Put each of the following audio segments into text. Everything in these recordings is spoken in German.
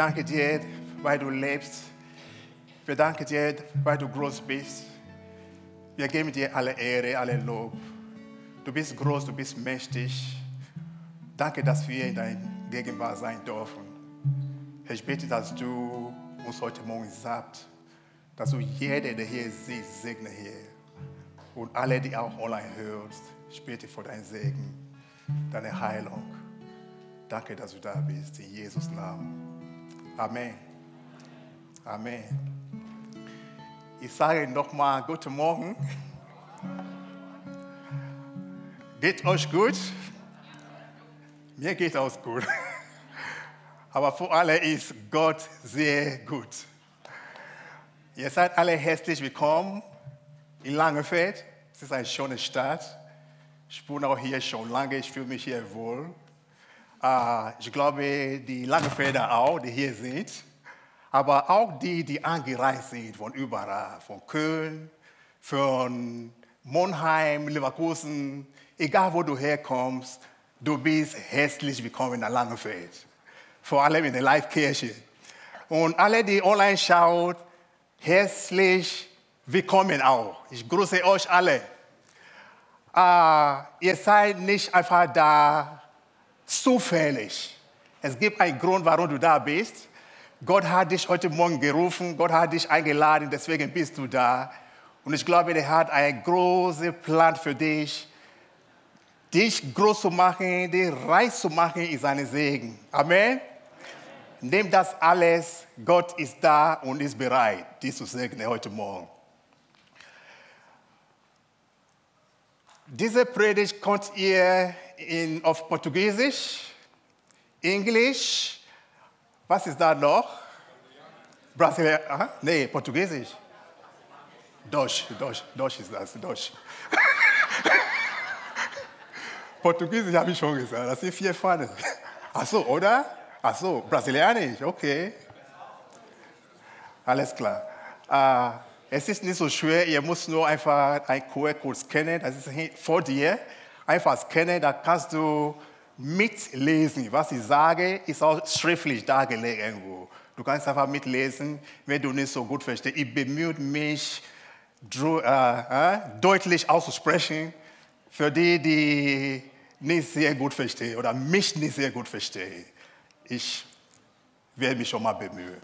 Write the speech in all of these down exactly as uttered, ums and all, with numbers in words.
danken dir, weil du lebst. Wir danken dir, weil du groß bist. Wir geben dir alle Ehre, alle Lob. Du bist groß, du bist mächtig. Danke, dass wir in deiner Gegenwart sein dürfen. Ich bitte, dass du uns heute Morgen sagst, dass du jeden, der hier sitzt, segne hier. Und alle, die auch online hörst, ich bitte für deinen Segen, deine Heilung. Danke, dass du da bist, in Jesus' Namen. Amen. Amen. Ich sage nochmal guten Morgen. Geht euch gut? Mir geht es gut. Aber für alle ist Gott sehr gut. Ihr seid alle herzlich willkommen in Langenfeld. Es ist eine schöne Stadt. Ich wohne auch hier schon lange, ich fühle mich hier wohl. Uh, ich glaube, die Langenfelder auch, die hier sind. Aber auch die, die angereist sind von überall, von Köln, von Monheim, Leverkusen. Egal, wo du herkommst, du bist herzlich willkommen in Langenfeld. Vor allem in der Live-Kirche. Und alle, die online schauen, herzlich willkommen auch. Ich grüße euch alle. Uh, ihr seid nicht einfach da zufällig. Es gibt einen Grund, warum du da bist. Gott hat dich heute Morgen gerufen, Gott hat dich eingeladen, deswegen bist du da. Und ich glaube, er hat einen großen Plan für dich, dich groß zu machen, dich reich zu machen in seinen Segen. Amen. Nimm das alles, Gott ist da und ist bereit, dich zu segnen heute Morgen. Diese Predigt könnt ihr in, auf Portugiesisch, Englisch, was ist da noch? Brasilianisch, aha, nee, Portugiesisch. Deutsch, Deutsch, Deutsch ist das, Deutsch. Portugiesisch habe ich schon gesagt, das sind vier Pfannen. Ach so, oder? Ach so, Brasilianisch, okay. Alles klar. Uh, es ist nicht so schwer, ihr müsst nur einfach ein Q R-Code scannen, das ist vor dir. Einfach scannen, da kannst du mitlesen. Was ich sage, ist auch schriftlich dargelegt irgendwo. Du kannst einfach mitlesen, wenn du nicht so gut verstehst. Ich bemühe mich, äh, äh, deutlich auszusprechen, für die, die nicht sehr gut verstehen oder mich nicht sehr gut verstehen. Ich werde mich schon mal bemühen.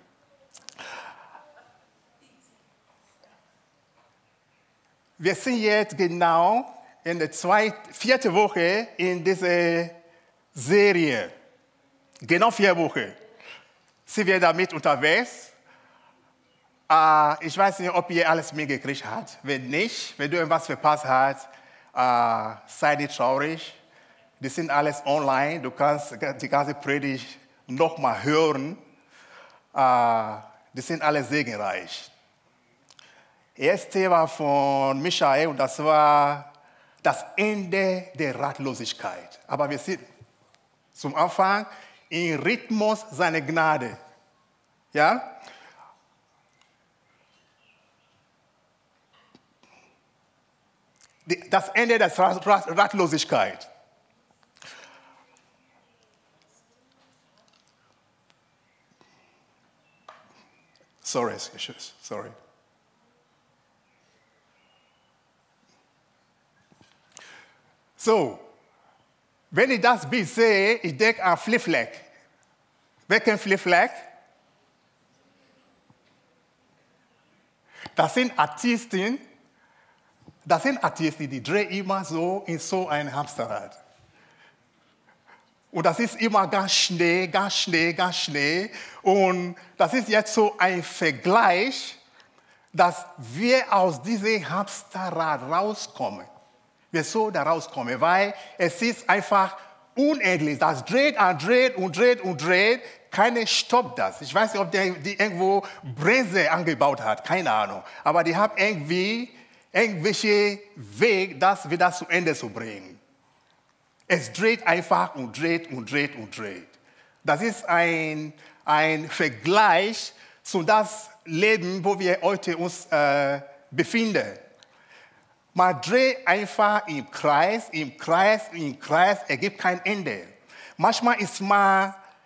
Wir sind jetzt genau in der zweiten, vierten Woche in dieser Serie. Genau vier Wochen sind wir damit unterwegs. Uh, ich weiß nicht, ob ihr alles mitgekriegt habt. Wenn nicht, wenn du irgendwas verpasst hast, uh, sei nicht traurig. Die sind alles online. Du kannst die ganze Predigt nochmal hören. Uh, die sind alle segenreich. Das erste war von Michael und das war das Ende der Ratlosigkeit. Aber wir sind zum Anfang im Rhythmus seiner Gnade. Ja? Das Ende der Ratlosigkeit. Sorry, sorry. So, wenn ich das Bild sehe, ich denke an Flickflack. Wer kennt Flickflack? Das sind Artisten, das sind Artisten, die drehen immer so in so ein Hamsterrad. Und das ist immer ganz schnell, ganz schnell, ganz schnell. Und das ist jetzt so ein Vergleich, dass wir aus diesem Hamsterrad rauskommen. Wir so da rauskommen, weil es ist einfach unendlich. Das dreht und dreht und dreht und dreht. Keiner stoppt das. Ich weiß nicht, ob die, die irgendwo Bremse angebaut hat. Keine Ahnung. Aber die haben irgendwie irgendwelche Weg, das wieder zu Ende zu bringen. Es dreht einfach und dreht und dreht und dreht. Das ist ein, ein Vergleich zu das Leben, wo wir heute uns äh, befinden. Man dreht einfach im Kreis, im Kreis, im Kreis, es gibt kein Ende. Manchmal ist man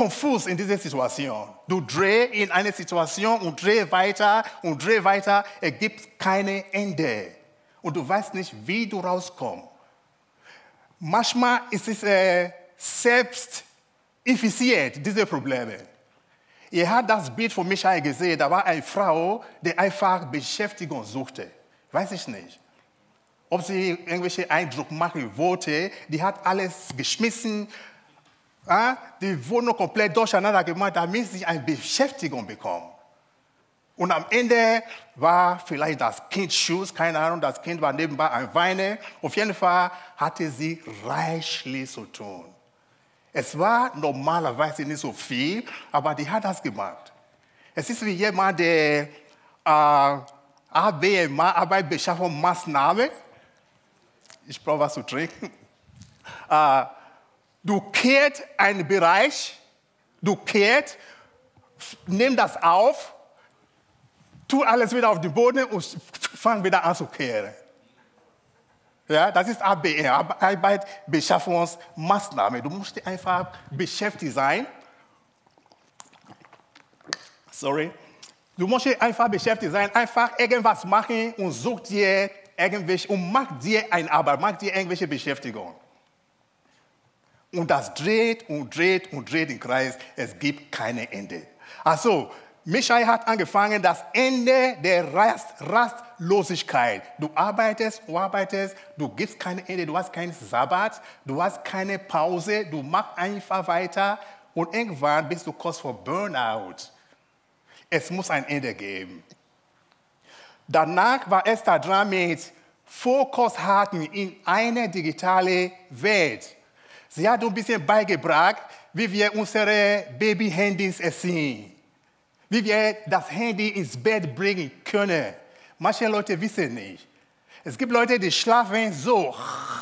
konfus in dieser Situation. Du drehst in eine Situation und drehst weiter und drehst weiter. Es gibt kein Ende. Und du weißt nicht, wie du rauskommst. Manchmal ist es äh, selbst infiziert, diese Probleme. Ihr habt das Bild von Michael gesehen. Da war eine Frau, die einfach Beschäftigung suchte. Weiß ich nicht. Ob sie irgendwelche Eindruck machen wollte. Die hat alles geschmissen. Ja, die Wohnung komplett durcheinander gemacht, damit sie eine Beschäftigung bekommen. Und am Ende war vielleicht das Kind schuld, keine Ahnung, das Kind war nebenbei ein Weinen. Auf jeden Fall hatte sie reichlich zu tun. Es war normalerweise nicht so viel, aber die hat das gemacht. Es ist wie jemand, der äh, A B M, Arbeitsbeschaffungsmaßnahme, ich brauche was zu trinken, äh, du kehrst einen Bereich, du kehrst, nimm das auf, tu alles wieder auf den Boden und fang wieder an zu kehren. Ja, das ist A B M, Arbeitsbeschaffungsmaßnahme. Du musst einfach beschäftigt sein. Sorry. Du musst einfach beschäftigt sein, einfach irgendwas machen und such dir irgendwelche, und mach dir eine Arbeit, mach dir irgendwelche Beschäftigung. Und das dreht und dreht und dreht im Kreis. Es gibt kein Ende. Also, Michael hat angefangen, das Ende der Rast, Rastlosigkeit. Du arbeitest, du arbeitest, du gibst kein Ende, du hast keinen Sabbat, du hast keine Pause, du machst einfach weiter und irgendwann bist du kurz vor Burnout. Es muss ein Ende geben. Danach war Esther dran mit Fokus halten in eine digitale Welt. Sie hat uns ein bisschen beigebracht, wie wir unsere Baby-Handys erziehen. Wie wir das Handy ins Bett bringen können. Manche Leute wissen nicht. Es gibt Leute, die schlafen so.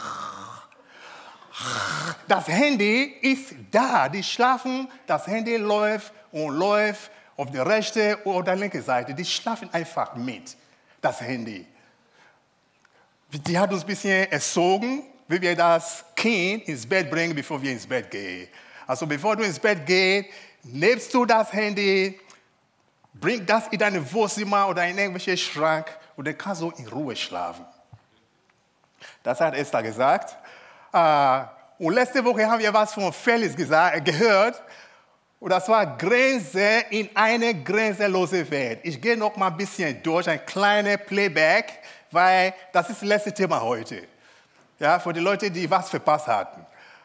Das Handy ist da. Die schlafen, das Handy läuft und läuft auf der rechten oder linken Seite. Die schlafen einfach mit, das Handy. Die hat uns ein bisschen erzogen, wie wir das Kind ins Bett bringen, bevor wir ins Bett gehen. Also bevor du ins Bett gehst, nimmst du das Handy, bring das in dein Wohnzimmer oder in irgendwelchen Schrank und dann kannst du in Ruhe schlafen. Das hat Esther gesagt. Und letzte Woche haben wir was von Felix gesagt, gehört. Und das war Grenze in eine grenzenlose Welt. Ich gehe noch mal ein bisschen durch, ein kleines Playback, weil das ist das letzte Thema heute. Ja, für die Leute, die was verpasst hatten.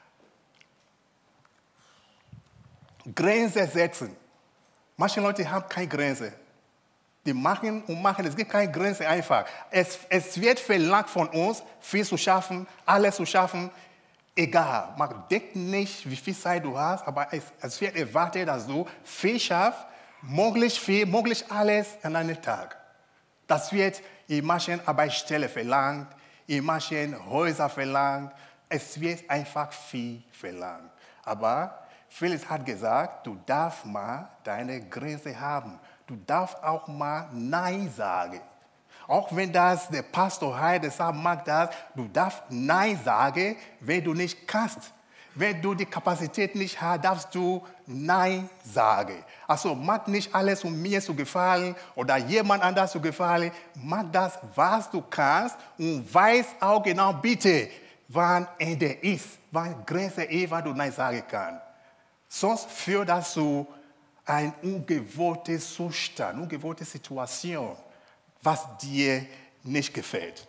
Grenze setzen. Manche Leute haben keine Grenze. Die machen und machen, es gibt keine Grenze einfach. Es, es wird verlangt von uns, viel zu schaffen, alles zu schaffen. Egal, man denkt nicht, wie viel Zeit du hast, aber es, es wird erwartet, dass du viel schaffst, möglichst viel, möglichst alles an einem Tag. Das wird in manchen Arbeitsstellen verlangt, in manchen Häusern verlangt. Es wird einfach viel verlangt. Aber Felix hat gesagt, du darfst mal deine Grenze haben. Du darfst auch mal Nein sagen. Auch wenn das der Pastor heißt, deshalb mag das, du darfst Nein sagen, wenn du nicht kannst. Wenn du die Kapazität nicht hast, darfst du Nein sagen. Also mach nicht alles, um mir zu gefallen oder jemand anders zu gefallen. Mach das, was du kannst und weiß auch genau bitte, wann Ende ist, wann Grenze ist, wann du Nein sagen kannst. Sonst führt das zu einem ungewollten Zustand, ungewollten Situation, was dir nicht gefällt.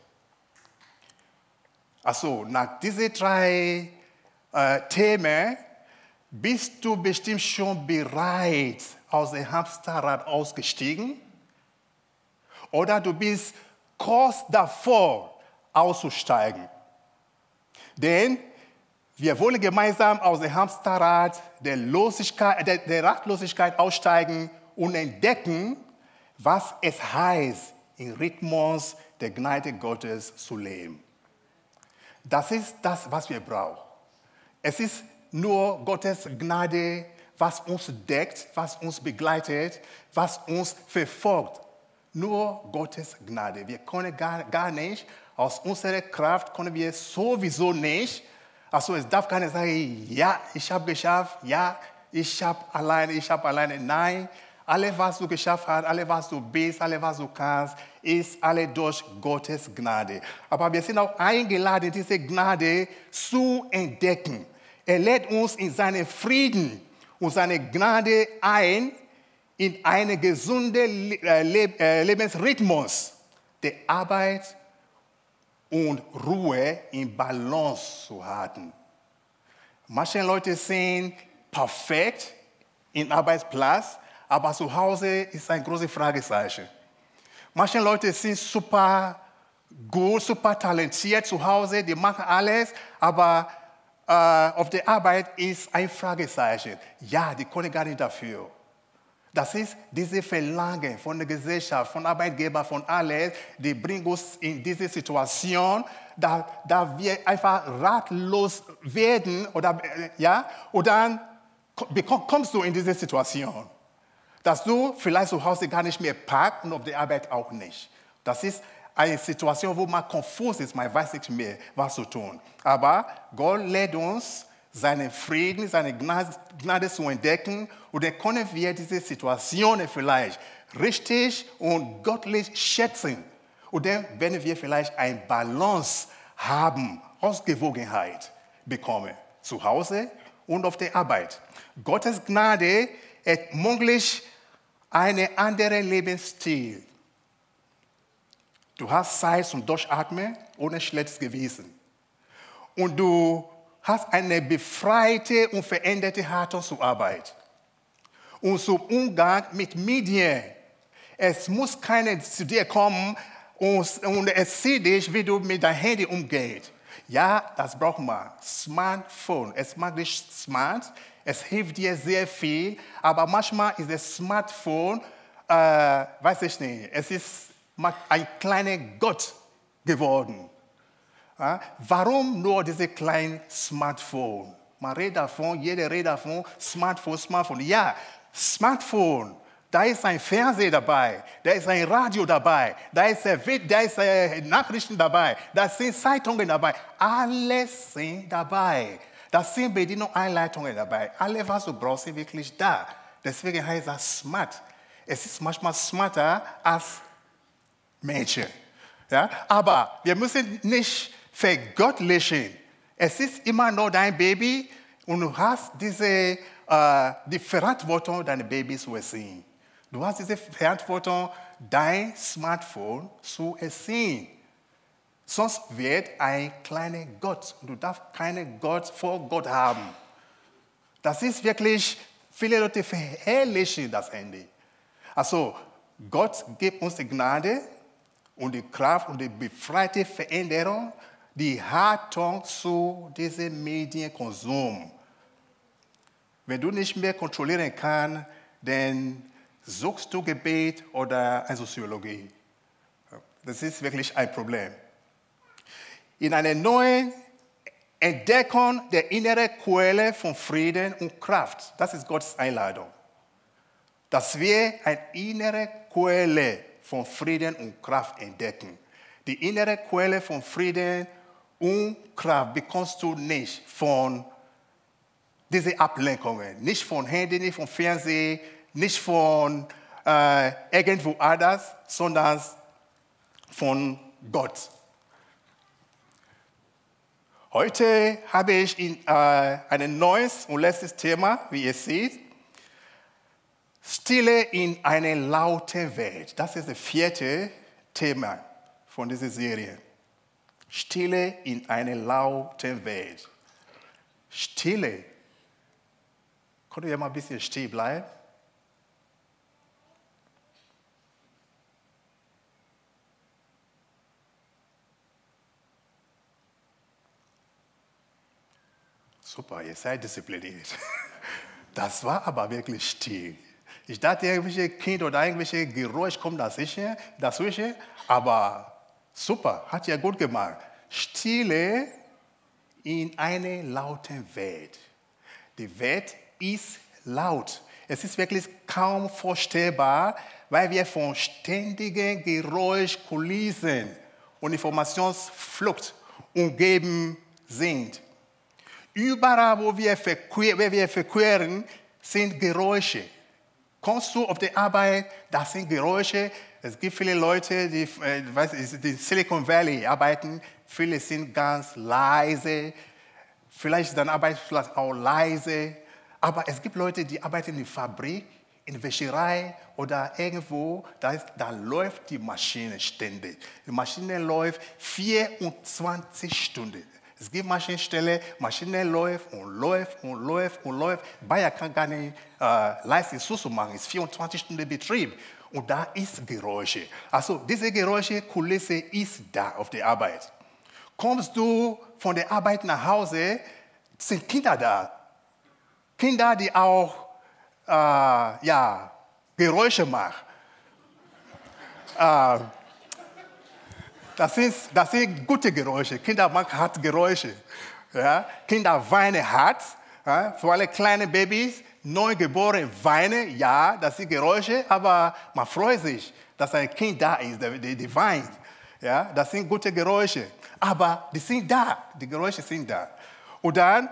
Also nach diesen drei äh, Themen bist du bestimmt schon bereit, aus dem Hamsterrad ausgestiegen oder du bist kurz davor auszusteigen. Denn wir wollen gemeinsam aus dem Hamsterrad der, Losigkeit, der, der Rastlosigkeit aussteigen und entdecken, was es heißt, im Rhythmus der Gnade Gottes zu leben. Das ist das, was wir brauchen. Es ist nur Gottes Gnade, was uns deckt, was uns begleitet, was uns verfolgt. Nur Gottes Gnade. Wir können gar, gar nicht, aus unserer Kraft können wir sowieso nicht. Also es darf keiner sagen, ja, ich habe geschafft, ja, ich habe alleine, ich habe alleine. Nein, alles, was du geschafft hast, alles, was du bist, alles, was du kannst, ist alle durch Gottes Gnade. Aber wir sind auch eingeladen, diese Gnade zu entdecken. Er lädt uns in seinen Frieden und seine Gnade ein, in einen gesunden Lebensrhythmus der Arbeit und Ruhe in Balance zu halten. Manche Leute sind perfekt im Arbeitsplatz, aber zu Hause ist ein großes Fragezeichen. Manche Leute sind super gut, super talentiert zu Hause, die machen alles, aber äh, auf der Arbeit ist ein Fragezeichen. Ja, die können gar nicht dafür. Das ist diese Verlangen von der Gesellschaft, von Arbeitgebern, von alles, die bringen uns in diese Situation, da, da wir einfach ratlos werden, oder, ja, und dann kommst du in diese Situation, dass du vielleicht zu Hause gar nicht mehr packst und auf der Arbeit auch nicht. Das ist eine Situation, wo man konfus ist, man weiß nicht mehr, was zu tun. Aber Gott lädt uns, seinen Frieden, seine Gnade zu entdecken, und dann können wir diese Situationen vielleicht richtig und göttlich schätzen. Und dann werden wir vielleicht eine Balance haben, Ausgewogenheit bekommen, zu Hause und auf der Arbeit. Gottes Gnade ermöglicht einen anderen Lebensstil. Du hast Zeit zum Durchatmen ohne schlechtes Gewissen. Und du hast eine befreite und veränderte Haltung zur Arbeit und zum Umgang mit Medien. Es muss keiner zu dir kommen und, und es sieht dich, wie du mit deinem Handy umgehst. Ja, das braucht man. Smartphone, es macht dich smart, es hilft dir sehr viel, aber manchmal ist das Smartphone, äh, weiß ich nicht, es ist ein kleiner Gott geworden. Ja, warum nur diese kleinen Smartphone? Man redet davon, jeder redet davon, Smartphone, Smartphone. Ja, Smartphone, da ist ein Fernseher dabei, da ist ein Radio dabei, da ist, da ist äh, Nachrichten dabei, da sind Zeitungen dabei. Alles sind dabei. Das sind Bedienungen, Einleitungen dabei. Alles, was du brauchst, ist wirklich da. Deswegen heißt das smart. Es ist manchmal smarter als Mädchen. Ja? Aber wir müssen nicht vergöttlichen. Es ist immer noch dein Baby und du hast diese, äh, die Verantwortung, deine Babys zu erziehen. Du hast diese Verantwortung, dein Smartphone zu erziehen. Sonst wird ein kleiner Gott. Du darfst keinen Gott vor Gott haben. Das ist wirklich, viele Leute verherrlichen das Handy. Also Gott gibt uns die Gnade und die Kraft und die befreite Veränderung, die Haltung zu diesem Medienkonsum. Wenn du nicht mehr kontrollieren kannst, dann suchst du Gebet oder eine Soziologie. Das ist wirklich ein Problem. In einer neuen Entdeckung der inneren Quelle von Frieden und Kraft, das ist Gottes Einladung, dass wir eine innere Quelle von Frieden und Kraft entdecken. Die innere Quelle von Frieden und Kraft bekommst du nicht von diesen Ablenkungen, nicht von Handy, nicht vom Fernsehen, nicht von äh, irgendwo anders, sondern von Gott. Heute habe ich in, äh, ein neues und letztes Thema, wie ihr seht. Stille in einer lauten Welt. Das ist das vierte Thema von dieser Serie. Stille in einer lauten Welt. Stille. Könnt ihr mal ein bisschen still bleiben? Super, ihr seid diszipliniert. Das war aber wirklich still. Ich dachte, irgendwelche Kinder oder irgendwelche Geräusche kommen dazwischen, dazwischen, aber super, hat ja gut gemacht. Stille in einer lauten Welt. Die Welt ist laut. Es ist wirklich kaum vorstellbar, weil wir von ständigen Geräuschkulissen und Informationsflucht umgeben sind. Überall, wo wir verqueren, sind Geräusche. Kommst du auf die Arbeit, das sind Geräusche. Es gibt viele Leute, die äh, weiß, in Silicon Valley arbeiten. Viele sind ganz leise. Vielleicht ist dein Arbeitsplatz auch leise. Aber es gibt Leute, die arbeiten in der Fabrik, in der Wäscherei oder irgendwo. Da, ist, da läuft die Maschine ständig. Die Maschine läuft vierundzwanzig Stunden. Es gibt Maschinenstelle, Maschine läuft und läuft und läuft und läuft. Bayer kann gar nicht äh, leisten, so zu machen. Es ist vierundzwanzig Stunden Betrieb. Und da ist Geräusche. Also diese Geräusche, Kulisse ist da auf der Arbeit. Kommst du von der Arbeit nach Hause, sind Kinder da. Kinder, die auch äh, ja, Geräusche machen. äh, Das sind, das sind gute Geräusche. Kinder machen hart Geräusche. Ja? Kinder weinen hart. Ja? Für alle kleinen Babys, Neugeborene weinen. Ja, das sind Geräusche, aber man freut sich, dass ein Kind da ist, der, der, der weint. Ja? Das sind gute Geräusche. Aber die sind da. Die Geräusche sind da. Und dann,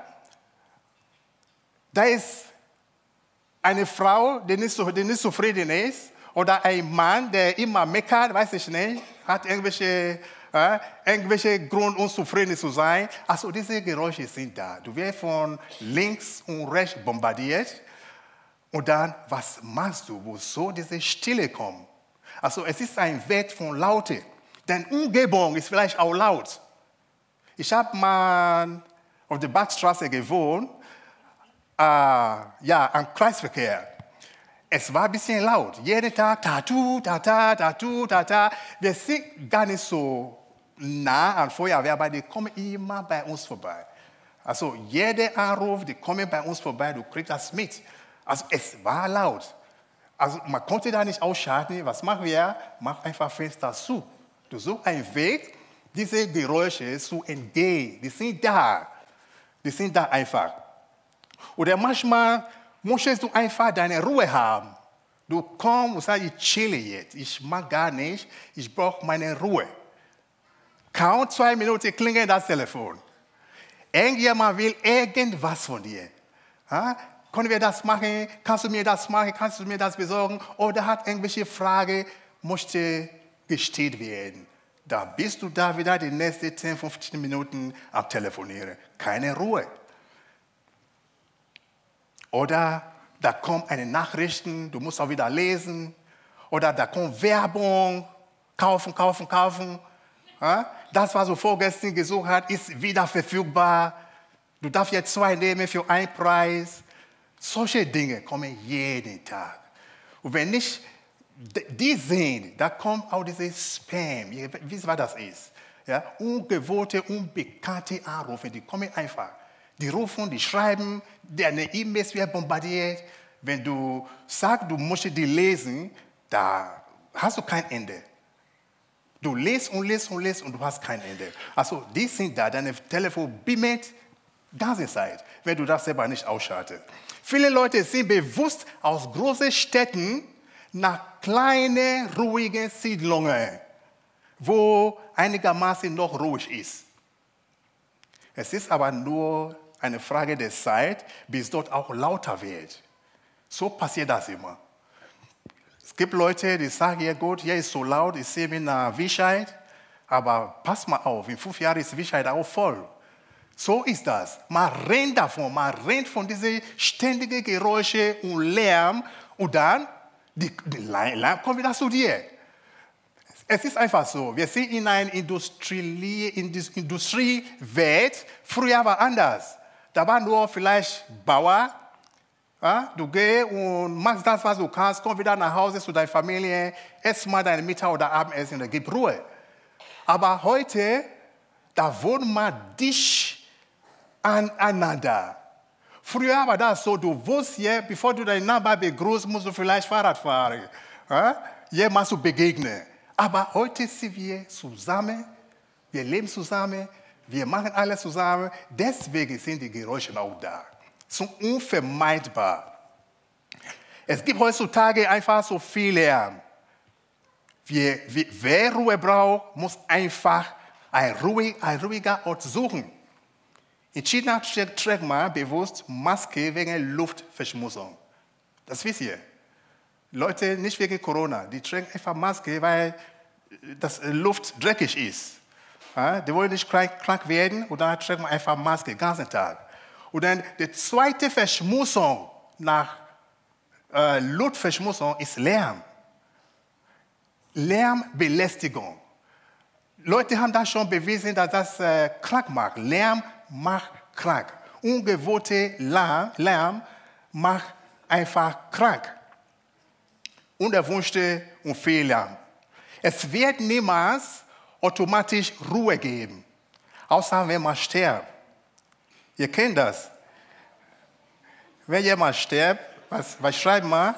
da ist eine Frau, die nicht, so, die nicht zufrieden ist. Oder ein Mann, der immer meckert, weiß ich nicht, hat irgendwelche, äh, irgendwelche Grund, unzufrieden zu sein. Also diese Geräusche sind da. Du wirst von links und rechts bombardiert. Und dann, was machst du, wo so diese Stille kommt? Also es ist ein Wert von Laute. Denn Umgebung ist vielleicht auch laut. Ich habe mal auf der Bachstraße gewohnt, äh, ja, am Kreisverkehr. Es war ein bisschen laut. Jeden Tag, tatu, tata, tatu, tata. Wir sind gar nicht so nah an Feuerwehr, aber die kommen immer bei uns vorbei. Also jeder Anruf, die kommen bei uns vorbei, du kriegst das mit. Also es war laut. Also man konnte da nicht ausschalten. Was machen wir? Mach einfach Fenster zu. Du suchst einen Weg, diese Geräusche zu entgehen. Die sind da. Die sind da einfach. Oder manchmal möchtest du einfach deine Ruhe haben. Du kommst und sagst, ich chille jetzt. Ich mag gar nicht. Ich brauche meine Ruhe. Kaum zwei Minuten klingelt das Telefon. Irgendjemand will irgendwas von dir. Ha? Können wir das machen? Kannst du mir das machen? Kannst du mir das besorgen? Oder hat irgendwelche Frage, möchte gestellt werden? Da bist du da wieder die nächsten zehn, fünfzehn Minuten am Telefonieren. Keine Ruhe. Oder da kommt eine Nachricht, du musst auch wieder lesen. Oder da kommt Werbung, kaufen, kaufen, kaufen. Das, was du vorgestern gesucht hast, ist wieder verfügbar. Du darfst jetzt zwei nehmen für einen Preis. Solche Dinge kommen jeden Tag. Und wenn nicht die sehen, da kommt auch dieses Spam. Ihr wisst, was das ist. Ja? Ungewohnte, unbekannte Anrufe, die kommen einfach. Die rufen, die schreiben, deine E-Mails werden bombardiert. Wenn du sagst, du musst die lesen, da hast du kein Ende. Du liest und liest und liest und du hast kein Ende. Also die sind da, dein Telefon bimmelt die ganze Zeit, wenn du das selber nicht ausschaltest. Viele Leute sind bewusst aus großen Städten nach kleinen, ruhigen Siedlungen, wo einigermaßen noch ruhig ist. Es ist aber nur eine Frage der Zeit, bis dort auch lauter wird. So passiert das immer. Es gibt Leute, die sagen, ja gut, hier ist so laut, ich sehe mich nach Wischheit, aber pass mal auf, in fünf Jahren ist Wischheit auch voll. So ist das. Man rennt davon, man rennt von diesen ständigen Geräuschen und Lärm und dann, die, die Lärm kommt wieder zu dir. Es ist einfach so, wir sind in einer Industrie, Industriewelt, früher war anders. Da war nur vielleicht Bauer, ja? Du gehst und machst das, was du kannst, komm wieder nach Hause zu deiner Familie, ess mal deine Mittag- oder Abendessen und gib Ruhe. Aber heute, da wohnt man dicht aneinander. Früher war das so, du wusst hier, bevor du deinen Nachbarn begrüßt, musst du vielleicht Fahrrad fahren. Ja? Jemals zu begegnen. Aber heute sind wir zusammen, wir leben zusammen, wir machen alles zusammen. Deswegen sind die Geräusche auch da. So unvermeidbar. Es gibt heutzutage einfach so viel Lärm. Wir, wir, wer Ruhe braucht, muss einfach ein, ruhig, ein ruhiger Ort suchen. In China trägt man bewusst Maske wegen Luftverschmutzung. Das wisst ihr. Leute, nicht wegen Corona, die tragen einfach Maske, weil das Luft dreckig ist. Ja, die wollen nicht krank, krank werden und dann tragen wir einfach Maske den ganzen Tag. Und dann die zweite Verschmutzung nach äh, Luftverschmutzung ist Lärm. Lärmbelästigung. Leute haben das schon bewiesen, dass das äh, krank macht. Lärm macht krank. Ungewohnte Lärm, Lärm macht einfach krank. Unerwünschte und Fehler. Es wird niemals automatisch Ruhe geben, außer wenn man stirbt. Ihr kennt das. Wenn jemand stirbt, was, was schreibt man?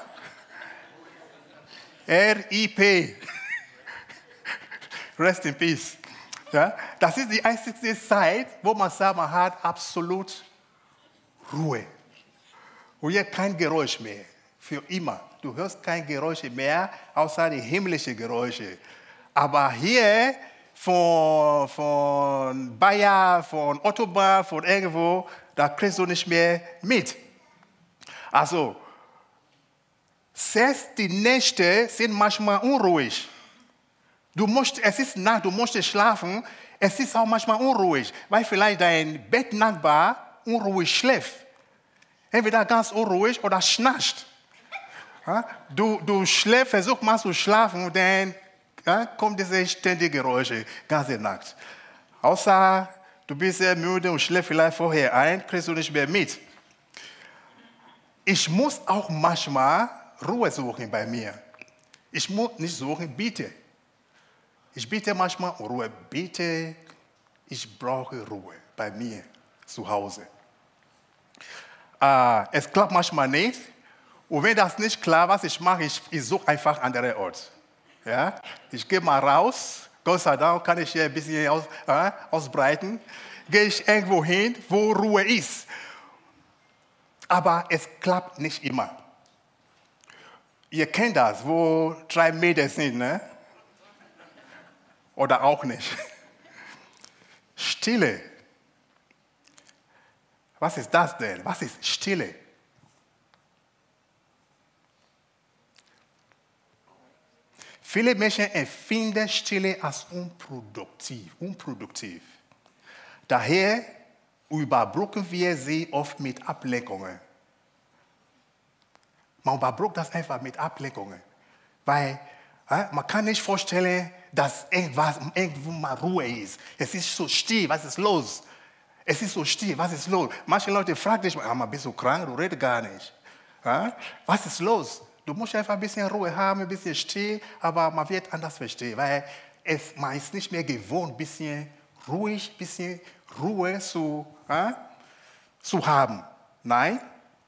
R I P. Rest in Peace. Ja? Das ist die einzige Zeit, wo man sagt, man hat absolut Ruhe. Und hier kein Geräusch mehr. Für immer. Du hörst keine Geräusche mehr, außer die himmlischen Geräusche. Aber hier von, von Bayer, von Autobahn, von irgendwo, da kriegst du nicht mehr mit. Also, selbst die Nächte sind manchmal unruhig. Du musst, es ist Nacht, du musst schlafen, es ist auch manchmal unruhig, weil vielleicht dein Bettnachbar unruhig schläft. Entweder ganz unruhig oder schnarcht. Du, du schläfst, versuchst mal zu schlafen und dann ja, kommen diese ständigen Geräusche, ganze Nacht. Außer du bist sehr müde und schläfst vielleicht vorher ein, kriegst du nicht mehr mit. Ich muss auch manchmal Ruhe suchen bei mir. Ich muss nicht suchen, bitte. Ich bitte manchmal um Ruhe. Bitte, ich brauche Ruhe bei mir zu Hause. Äh, es klappt manchmal nicht. Und wenn das nicht klappt, was ich mache, ich, ich suche einfach andere Orte. Ja? Ich gehe mal raus. Gott sei Dank kann ich hier ein bisschen aus, äh, ausbreiten. Gehe ich irgendwo hin, wo Ruhe ist. Aber es klappt nicht immer. Ihr kennt das, wo drei Meter sind, ne? Oder auch nicht. Stille. Was ist das denn? Was ist Stille? Viele Menschen empfinden Stille als unproduktiv. unproduktiv. Daher überbrücken wir sie oft mit Ablenkungen. Man überbrückt das einfach mit Ablenkungen. Weil äh, man kann nicht vorstellen, dass irgendwas, irgendwo mal Ruhe ist. Es ist so still, was ist los? Es ist so still, was ist los? Manche Leute fragen dich, ah, bist du krank, du redest gar nicht. Äh? Was ist los? Du musst einfach ein bisschen Ruhe haben, ein bisschen still, aber man wird anders verstehen, weil es, man ist nicht mehr gewohnt, ein bisschen ruhig, ein bisschen Ruhe zu, äh, zu haben. Nein.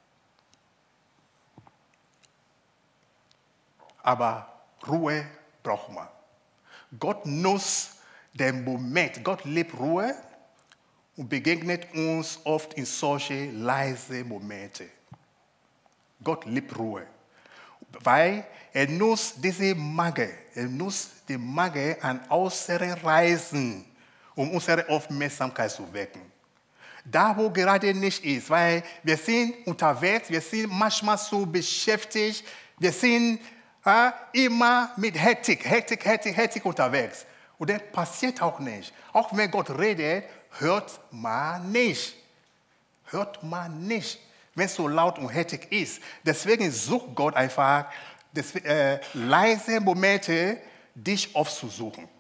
Aber Ruhe braucht man. Gott nutzt den Moment. Gott liebt Ruhe und begegnet uns oft in solche leise Momente. Gott liebt Ruhe. Weil er nutzt diese Mangel, er nutzt die Mangel an äußeren Reisen, um unsere Aufmerksamkeit zu wecken. Da, wo gerade nicht ist, weil wir sind unterwegs, wir sind manchmal so beschäftigt, wir sind äh, immer mit Hektik, Hektik, Hektik, Hektik unterwegs. Und dann passiert auch nicht. Auch wenn Gott redet, hört man nicht. Hört man nicht, wenn es so laut und hektisch ist. Deswegen sucht Gott einfach das, äh, leise Momente, dich aufzusuchen.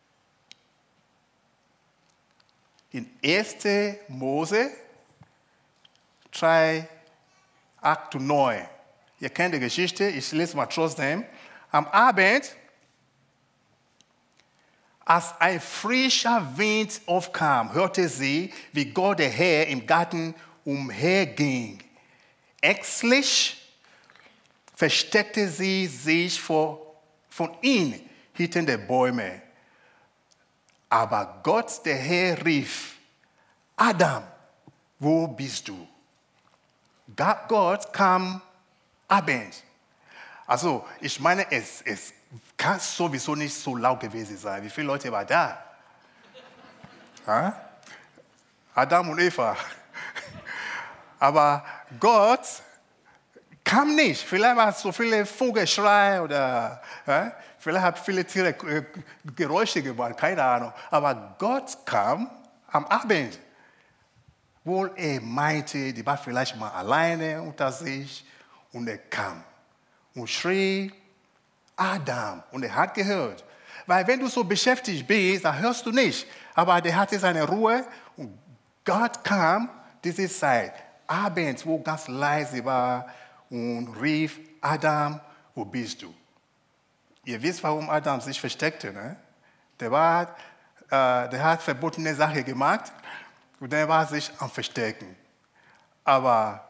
In erster Mose drei, acht und neun. Ihr kennt die Geschichte, ich lese mal trotzdem. Am Abend, als ein frischer Wind aufkam, hörte sie, wie Gott der Herr im Garten umherging. Ängstlich versteckte sie sich vor, von ihm hinter den Bäumen. Aber Gott, der Herr, rief, Adam, wo bist du? Gott kam abends. Also, ich meine, es, es kann sowieso nicht so laut gewesen sein. Wie viele Leute waren da? Ha? Adam und Eva. Aber Gott kam nicht. Vielleicht war es so viele Vogelschrei oder äh, vielleicht haben viele Tiere äh, Geräusche gemacht, keine Ahnung. Aber Gott kam am Abend. Wohl er meinte, die war vielleicht mal alleine unter sich und er kam und schrie, Adam, und er hat gehört. Weil wenn du so beschäftigt bist, dann hörst du nicht. Aber der hatte seine Ruhe und Gott kam diese Zeit, abends, wo ganz leise war und rief, Adam, wo bist du? Ihr wisst, warum Adam sich versteckte. Ne? Der, war, äh, der hat verbotene Sachen gemacht und der war sich am Verstecken. Aber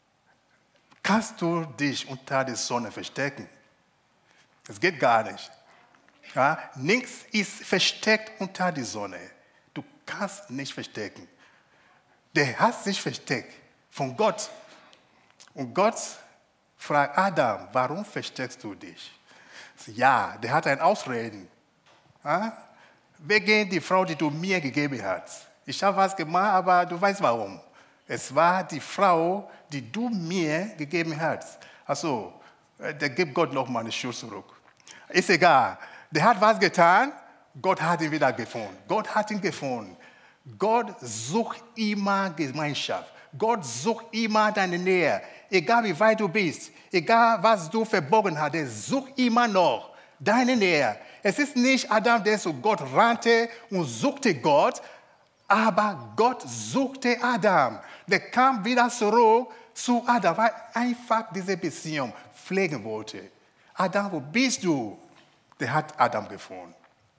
kannst du dich unter der Sonne verstecken? Das geht gar nicht. Ja? Nichts ist versteckt unter der Sonne. Du kannst nicht verstecken. Der hat sich versteckt von Gott. Und Gott fragt Adam, warum versteckst du dich? Ja, der hat ein Ausreden. Ja? Wegen die Frau, die du mir gegeben hast. Ich habe was gemacht, aber du weißt warum. Es war die Frau, die du mir gegeben hast. Also, der gibt Gott noch mal eine Schuld zurück. Ist egal. Der hat was getan, Gott hat ihn wieder gefunden. Gott hat ihn gefunden. Gott sucht immer Gemeinschaft. Gott sucht immer deine Nähe. Egal wie weit du bist, egal was du verborgen hast, er sucht immer noch deine Nähe. Es ist nicht Adam, der zu Gott rannte und suchte Gott, aber Gott suchte Adam. Der kam wieder zurück zu Adam, weil er einfach diese Beziehung pflegen wollte. Adam, wo bist du? Der hat Adam gefunden.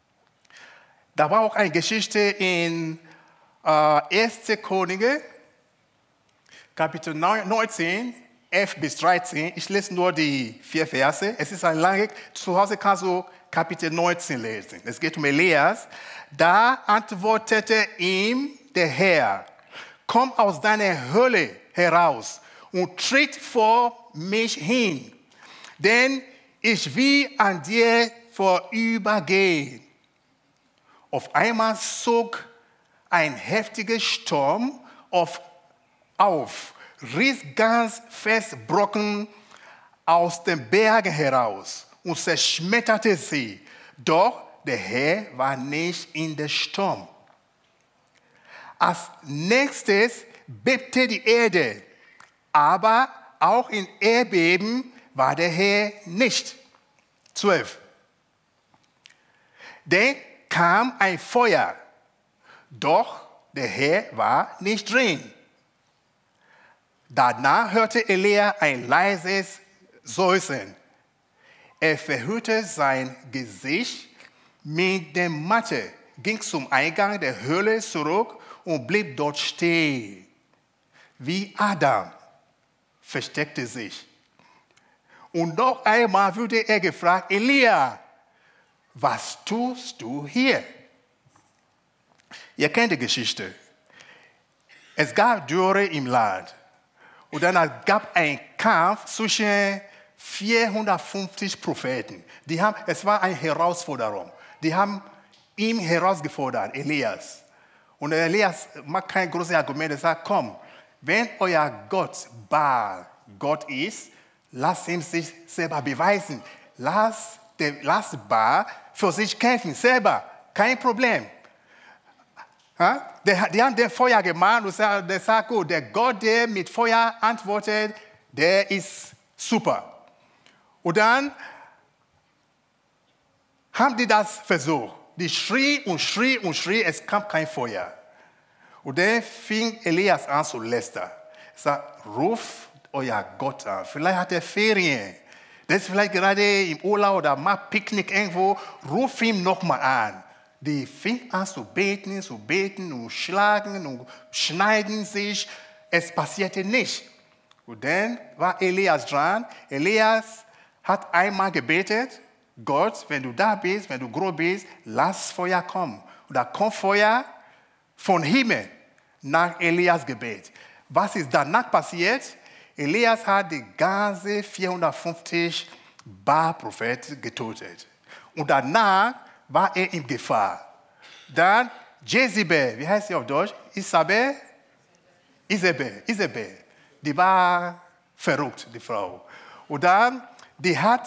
Da war auch eine Geschichte in äh, erster Könige, Kapitel neunzehn, elf bis dreizehn. Ich lese nur die vier Verse. Es ist ein langes. Zu Hause kannst du Kapitel neunzehn lesen. Es geht um Elias. Da antwortete ihm der Herr, komm aus deiner Höhle heraus und tritt vor mich hin, denn ich will an dir vorübergehen. Auf einmal zog ein heftiger Sturm auf, auf, riss ganz fest Brocken aus den Bergen heraus und zerschmetterte sie. Doch der Herr war nicht in der Sturm. Als nächstes bebte die Erde, aber auch in Erdbeben war der Herr nicht. zwölf. Dann kam ein Feuer, doch der Herr war nicht drin. Danach hörte Elia ein leises Seufzen. Er verhüllte sein Gesicht mit der Matte, ging zum Eingang der Höhle zurück und blieb dort stehen. Wie Adam versteckte sich. Und noch einmal wurde er gefragt, Elia, was tust du hier? Ihr kennt die Geschichte. Es gab Dürre im Land. Und dann gab es einen Kampf zwischen vierhundertfünfzig Propheten. Die haben, es war eine Herausforderung. Die haben ihn herausgefordert, Elias. Und Elias macht kein großes Argument. Er sagt, komm, wenn euer Gott Baal Gott ist, lasst ihn sich selber beweisen. Lasst, lasst Baal für sich kämpfen, selber. Kein Problem. Ja? Die, die haben das Feuer gemacht und der sagt, gut, der Gott, der mit Feuer antwortet, der ist super. Und dann haben die das versucht. Die schrie und schrie und schrie, es kam kein Feuer. Und dann fing Elias an zu lästern. Er sagt, ruf euer Gott an. Vielleicht hat er Ferien. Der ist vielleicht gerade im Urlaub oder macht Picknick irgendwo. Ruf ihn nochmal an. Die fing an zu beten, zu beten und schlagen und schneiden sich. Es passierte nicht. Und dann war Elias dran. Elias hat einmal gebetet, Gott, wenn du da bist, wenn du groß bist, lass Feuer kommen. Und da kommt Feuer von Himmel nach Elias Gebet. Was ist danach passiert? Elias hat die ganze vierhundertfünfzig Baal-Propheten getötet. Und danach war er in Gefahr. Dann Jezebel, wie heißt sie auf Deutsch? Isabel? Isabel, Isabel. Die war verrückt, die Frau. Und dann, die hat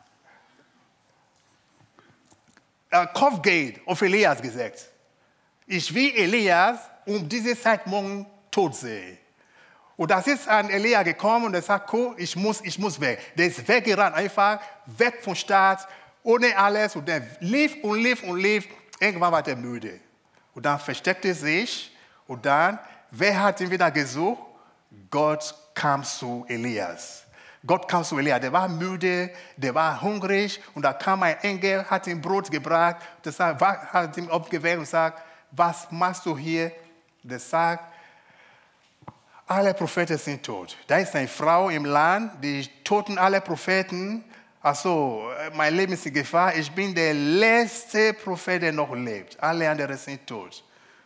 äh, Kopfgeld auf Elias gesagt. Ich will Elias um diese Zeit morgen tot sehen. Und das ist an Elia gekommen und er sagt, cool, ich muss, ich muss weg. Der ist weggerannt, einfach weg vom Staat, ohne alles. Und der lief und lief und lief. Irgendwann war der müde. Und dann versteckte er sich. Und dann, wer hat ihn wieder gesucht? Gott kam zu Elias. Gott kam zu Elias. Der war müde, der war hungrig. Und da kam ein Engel, hat ihm Brot gebracht. Der sagt, hat ihn aufgeweckt und sagt, was machst du hier? Der sagt, alle Propheten sind tot. Da ist eine Frau im Land, die toten alle Propheten. Also, mein Leben ist in Gefahr. Ich bin der letzte Prophet, der noch lebt. Alle anderen sind tot.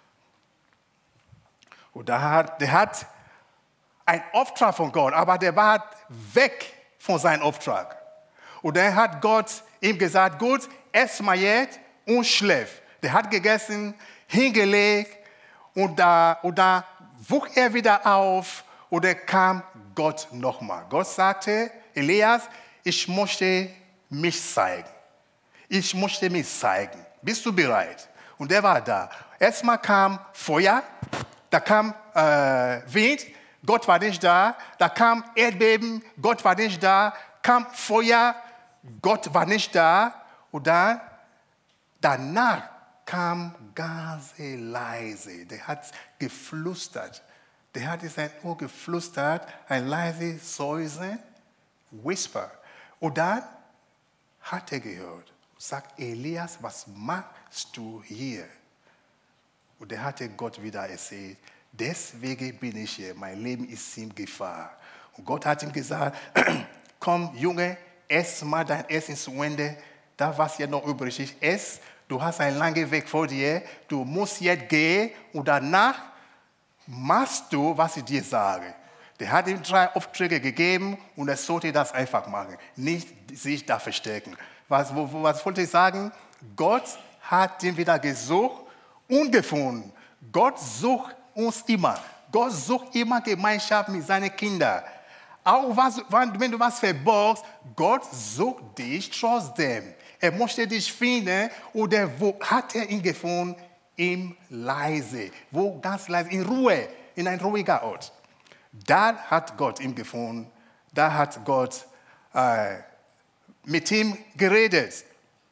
Und der hat, der hat einen Auftrag von Gott, aber der war weg von seinem Auftrag. Und dann hat Gott ihm gesagt, gut, ess mal jetzt und schläf. Der hat gegessen, hingelegt und da, und da wuchs er wieder auf und dann kam Gott nochmal. Gott sagte, Elias, ich möchte mich zeigen. Ich möchte mich zeigen. Bist du bereit? Und der war da. Erstmal kam Feuer, da kam äh, Wind, Gott war nicht da. Da kam Erdbeben, Gott war nicht da. Kam Feuer, Gott war nicht da. Und dann, danach kam ganz leise. Der hat geflüstert. Der hat in sein Ohr geflüstert, ein leises Säuseln, Whisper. Und dann hat er gehört, sagt Elias, was machst du hier? Und er hatte Gott wieder erzählt, deswegen bin ich hier, mein Leben ist in Gefahr. Und Gott hat ihm gesagt, komm Junge, ess mal dein Essen zu Ende, da was hier noch übrig ist, ess. Du hast einen langen Weg vor dir, du musst jetzt gehen und danach machst du, was ich dir sage. Der hat ihm drei Aufträge gegeben und er sollte das einfach machen, nicht sich da verstecken. Was, was wollte ich sagen? Gott hat ihn wieder gesucht und gefunden. Gott sucht uns immer. Gott sucht immer Gemeinschaft mit seinen Kindern. Auch was, wenn du was verborgst, Gott sucht dich trotzdem. Er möchte dich finden oder wo hat er ihn gefunden? Im Leise, wo ganz leise, in Ruhe, in ein ruhiger Ort. Da hat Gott ihn gefunden, da hat Gott äh, mit ihm geredet.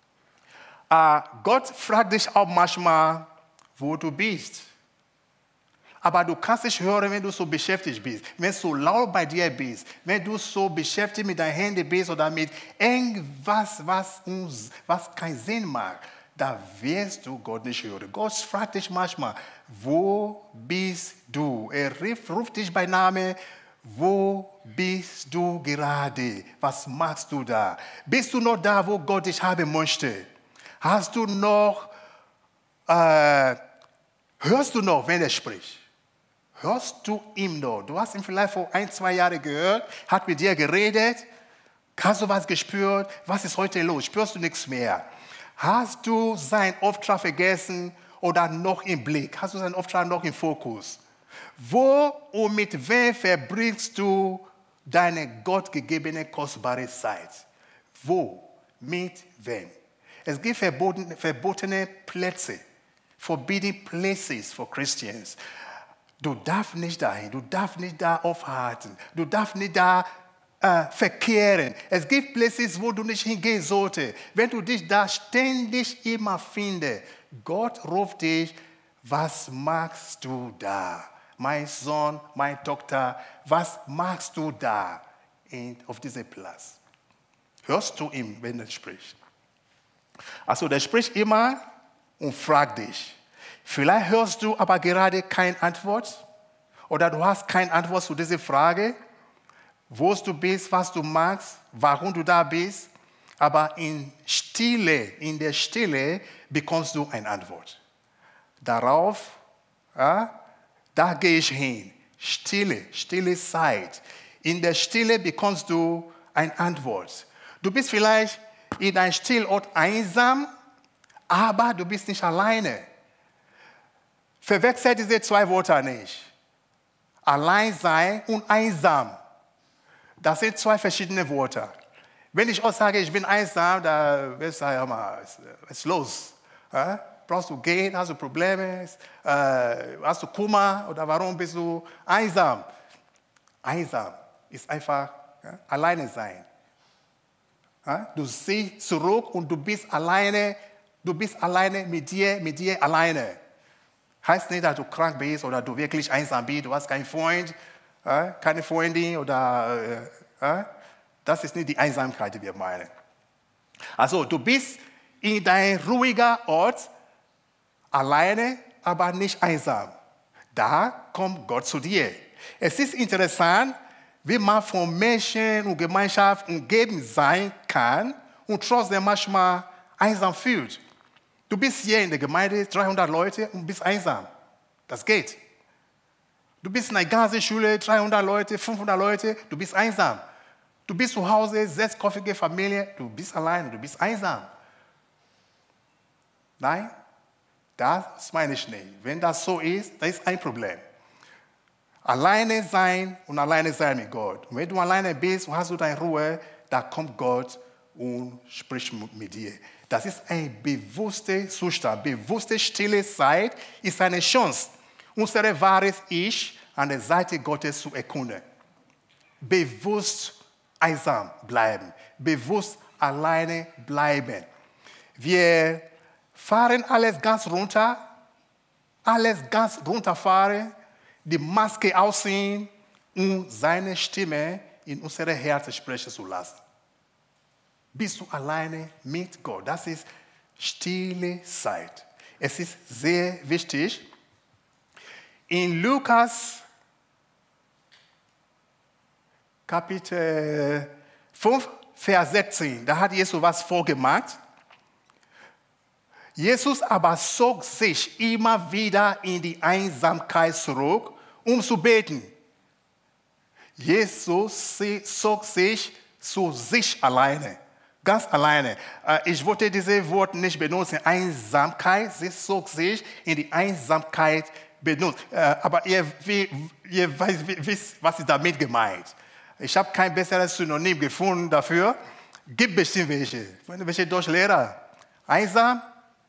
Äh, Gott fragt dich auch manchmal, wo du bist. Aber du kannst nicht hören, wenn du so beschäftigt bist, wenn du so laut bei dir bist, wenn du so beschäftigt mit deinen Händen bist oder mit irgendwas, was, uns, was keinen Sinn macht, da wirst du Gott nicht hören. Gott fragt dich manchmal, wo bist du? Er ruft dich bei Namen, wo bist du gerade? Was machst du da? Bist du noch da, wo Gott dich haben möchte? Hast du noch, äh, hörst du noch, wenn er spricht? Hörst du ihm noch? Du hast ihn vielleicht vor ein, zwei Jahren gehört, hat mit dir geredet. Hast du was gespürt? Was ist heute los? Spürst du nichts mehr? Hast du seinen Auftrag vergessen oder noch im Blick? Hast du seinen Auftrag noch im Fokus? Wo und mit wem verbringst du deine gottgegebene, kostbare Zeit? Wo? Mit wem? Es gibt verbotene, verbotene Plätze, forbidden places for Christians. Du darfst nicht dahin, du darfst nicht da aufhalten, du darfst nicht da äh, verkehren. Es gibt Places, wo du nicht hingehen solltest. Wenn du dich da ständig immer findest, Gott ruft dich, was machst du da? Mein Sohn, meine Tochter, was machst du da in, auf diesem Platz? Hörst du ihm, wenn er spricht? Also der spricht immer und fragt dich. Vielleicht hörst du aber gerade keine Antwort oder du hast keine Antwort zu dieser Frage, wo du bist, was du magst, warum du da bist. Aber in Stille, in der Stille bekommst du eine Antwort. Darauf, ja, da gehe ich hin. Stille, stille Zeit. In der Stille bekommst du eine Antwort. Du bist vielleicht in einem Stillort einsam, aber du bist nicht alleine. Verwechselt diese zwei Wörter nicht. Allein sein und einsam. Das sind zwei verschiedene Worte. Wenn ich auch sage, ich bin einsam, da wirst du sagen, ja, mal, was ist los? Ja? Brauchst du Geld, hast du Probleme, äh, hast du Kummer oder warum bist du einsam? Einsam ist einfach ja, alleine sein. Ja? Du siehst zurück und du bist alleine, du bist alleine mit dir, mit dir alleine. Heißt nicht, dass du krank bist oder du wirklich einsam bist, du hast keinen Freund, ja, keine Freundin oder äh, ja? Das ist nicht die Einsamkeit, die wir meinen. Also du bist in deinem ruhigen Ort alleine, aber nicht einsam. Da kommt Gott zu dir. Es ist interessant, wie man von Menschen und Gemeinschaft umgeben sein kann und trotzdem manchmal einsam fühlt. Du bist hier in der Gemeinde, dreihundert Leute und bist einsam. Das geht. Du bist in einer ganzen Schule, dreihundert Leute, fünfhundert Leute, du bist einsam. Du bist zu Hause, sechsköpfige Familie, du bist alleine, du bist einsam. Nein, das meine ich nicht. Wenn das so ist, das ist ein Problem. Alleine sein und alleine sein mit Gott. Und wenn du alleine bist und hast du deine Ruhe, da kommt Gott und spricht mit dir. Das ist ein bewusster Zustand. Bewusste stille Zeit ist eine Chance, unser wahres Ich an der Seite Gottes zu erkunden. Bewusst einsam bleiben, bewusst alleine bleiben. Wir fahren alles ganz runter, alles ganz runterfahren, die Maske ausziehen und seine Stimme in unsere Herzen sprechen zu lassen. Bist du alleine mit Gott? Das ist stille Zeit. Es ist sehr wichtig. In Lukas Kapitel fünf, Vers sechzehn, da hat Jesus was vorgemacht. Jesus aber zog sich immer wieder in die Einsamkeit zurück, um zu beten. Jesus zog sich zu sich alleine, ganz alleine. Ich wollte dieses Wort nicht benutzen, Einsamkeit. Sie zog sich in die Einsamkeit benutzt. Aber ihr, ihr wisst, was ist damit gemeint. Ich habe kein besseres Synonym gefunden dafür. Gibt bestimmt welche. Welche Deutschlehrer? Einsam?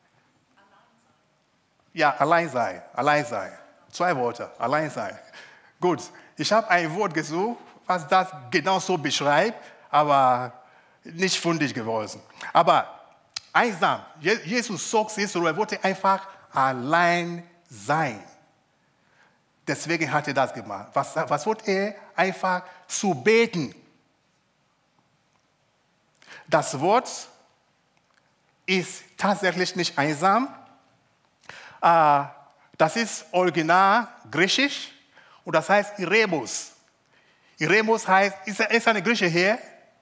Ja, allein sein. Allein sein. Zwei Worte. Allein sein. Gut. Ich habe ein Wort gesucht, was das genau so beschreibt, aber nicht fundig geworden. Aber einsam. Jesus zog sich zurück. Er wollte einfach allein sein. Deswegen hat er das gemacht. Was, was wollte er? Einfach zu beten. Das Wort ist tatsächlich nicht einsam. Das ist original griechisch und das heißt Iremos. Iremos heißt, ist eine Grieche hier?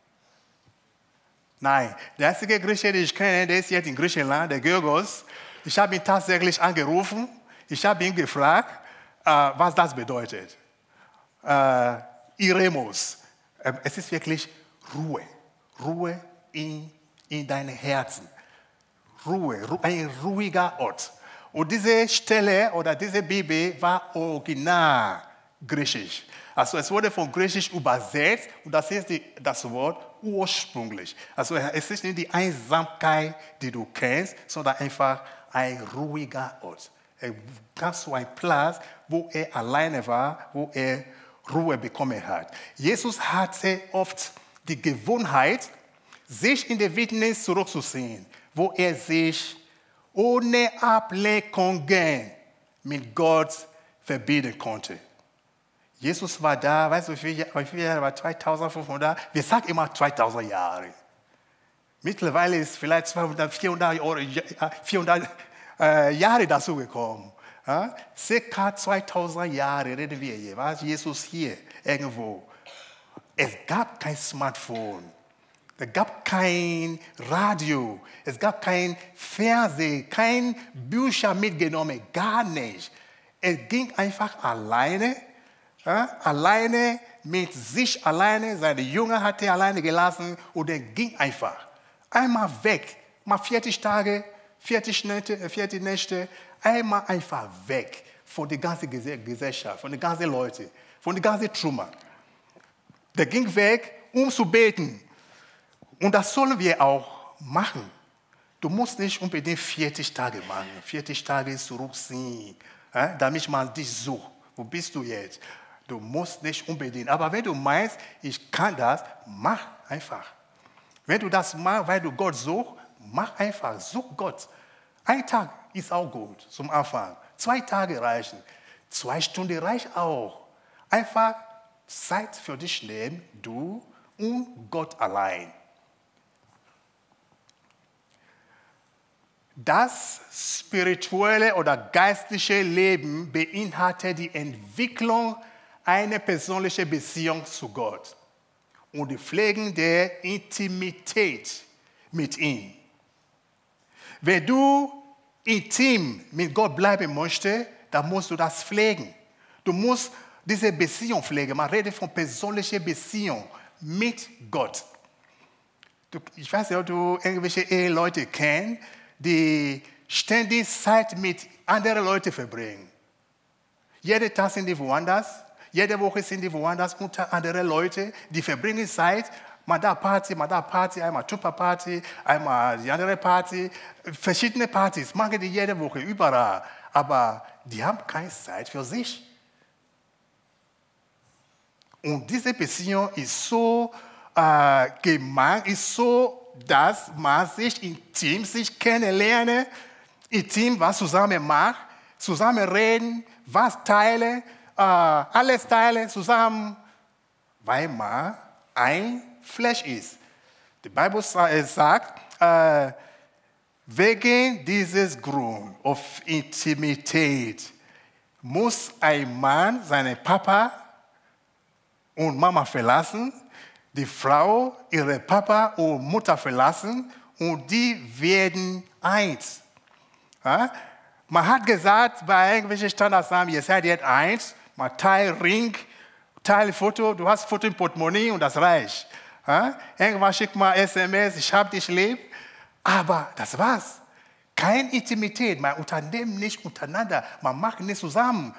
Nein, der einzige Grieche, den ich kenne, der ist jetzt in Griechenland, der Georgos. Ich habe ihn tatsächlich angerufen. Ich habe ihn gefragt, Uh, was das bedeutet. Uh, Iremos. Uh, es ist wirklich Ruhe. Ruhe in, in deinem Herzen. Ruhe, Ru- ein ruhiger Ort. Und diese Stelle oder diese Bibel war original griechisch. Also es wurde von Griechisch übersetzt und das ist die, das Wort ursprünglich. Also es ist nicht die Einsamkeit, die du kennst, sondern einfach ein ruhiger Ort. Ganz so ein Platz, wo er alleine war, wo er Ruhe bekommen hat. Jesus hatte oft die Gewohnheit, sich in der Wildnis zurückzuziehen, wo er sich ohne Ablenkungen mit Gott verbinden konnte. Jesus war da, weißt du, wie viele Jahre war? zweitausendfünfhundert? Wir sagen immer zweitausend Jahre. Mittlerweile ist vielleicht zweihundert, vierhundert, vierhundert äh, Jahre dazugekommen. Ja? Circa zweitausend Jahre reden wir hier. War Jesus hier irgendwo? Es gab kein Smartphone. Es gab kein Radio. Es gab kein Fernsehen, kein Bücher mitgenommen. Gar nicht. Er ging einfach alleine. Ja? Alleine mit sich alleine. Seine Jünger hat er alleine gelassen und er ging einfach. Einmal weg. Mal vierzig Tage. vierzig Nächte, vierzig Nächte, einmal einfach weg von der ganzen Gesellschaft, von den ganzen Leuten, von den ganzen Trümmern. Der ging weg, um zu beten. Und das sollen wir auch machen. Du musst nicht unbedingt vierzig Tage machen, vierzig Tage zurückziehen, äh, damit man dich sucht. Wo bist du jetzt? Du musst nicht unbedingt. Aber wenn du meinst, ich kann das, mach einfach. Wenn du das machst, weil du Gott suchst, mach einfach, such Gott. Ein Tag ist auch gut zum Anfang. Zwei Tage reichen. Zwei Stunden reicht auch. Einfach Zeit für dich nehmen, du und Gott allein. Das spirituelle oder geistliche Leben beinhaltet die Entwicklung einer persönlichen Beziehung zu Gott und die Pflege der Intimität mit ihm. Wenn du intim mit Gott bleiben möchtest, dann musst du das pflegen. Du musst diese Beziehung pflegen. Man redet von persönlicher Beziehung mit Gott. Du, ich weiß nicht, ob du irgendwelche Eheleute kennst, die ständig Zeit mit anderen Leuten verbringen. Jeden Tag sind die woanders, jede Woche sind die woanders unter anderen Leuten, die verbringen Zeit, mal da Party, mal da Party, einmal Tupper-Party, einmal die andere Party, verschiedene Partys, machen die jede Woche, überall. Aber die haben keine Zeit für sich. Und diese Beziehung ist so äh, gemacht, ist so, dass man sich intim sich kennenlernen, intim was zusammen macht, zusammen reden, was teilen, äh, alles teilen zusammen, weil man ein Fleisch ist. Die Bibel sagt, äh, wegen dieses Grund auf Intimität muss ein Mann seinen Papa und Mama verlassen, die Frau ihre Papa und Mutter verlassen und die werden eins. Ja? Man hat gesagt, bei irgendwelchen Standardnamen, ihr seid jetzt eins, man teilt Ring, teilt Foto, du hast Foto im Portemonnaie und das reicht. Ja? Irgendwann schickt man S M S, ich hab dich lieb, aber das war's. Keine Intimität, man unternimmt nicht untereinander, man macht nicht zusammen.